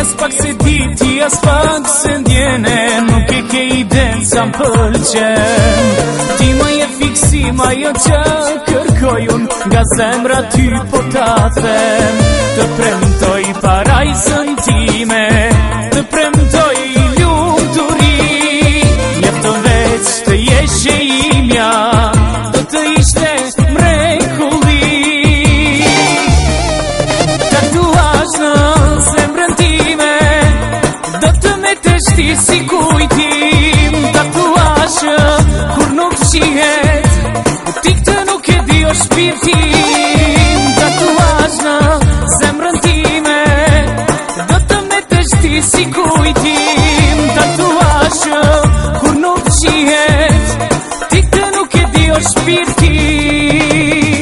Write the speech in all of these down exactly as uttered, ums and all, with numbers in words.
as pak se di, ti as pak se ndjene, nuk e ke iden sa m'pëlqen. Ti më je fiksim ajo që kërkoj unë, nga zemra ty po ta them. Të premtoj parajsën time, të premtoj lumturi, jefton veç të jesh e imja, do të ishte mrekulli. Tatuazh në zemrën time, do të metesh ti si kujtim. Tatuazh kur nuk shihet, ti këtë nuk e di o shpirtim. Tatuazh në zemrën time, do të metesh ti si kujtim. Tatuazh kur nuk shihet, ti këtë nuk e di o shpirtim.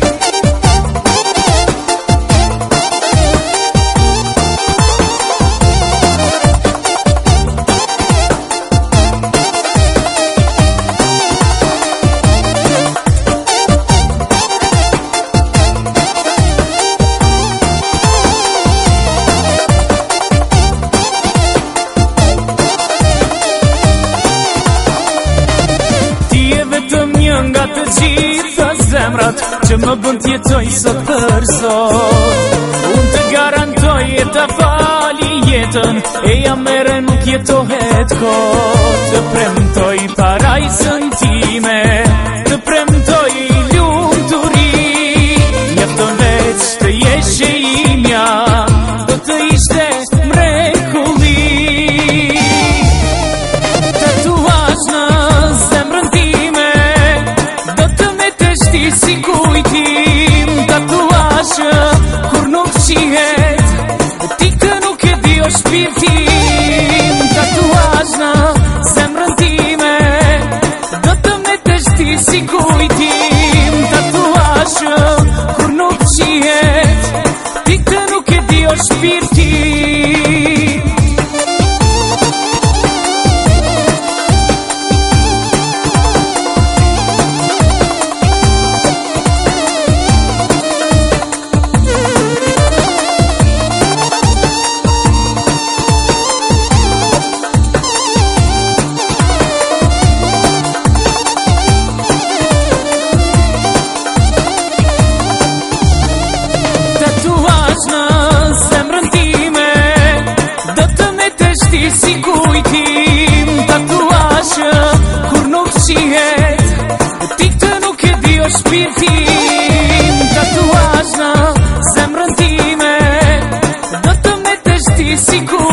Nga të gjitha zemrat që më bën t'jetoj sot për sot, unë të garantoj e ta fali jetën, e ja mere nuk jetohet kot. Të premtoj parajsën time, të premtoj lumturi, jefton veç të jesh e imja, do të ishte mrekulli. Tatuazh në zemrën time, ti si kujtim. Tatuazh kur nuk shihet, ti këtë nuk e di o shpirtim. Tatuazh në zemrën time, do të metesh ti si kujtim. Tatuazh kur nuk shihet, ti këtë nuk e di o shpirtim. Ti si kujtim. Tatuazh kur nuk shihet, ti këtë nuk e di o shpirtim. Tatuazh në zemrën time, do të metesh ti si kujtim.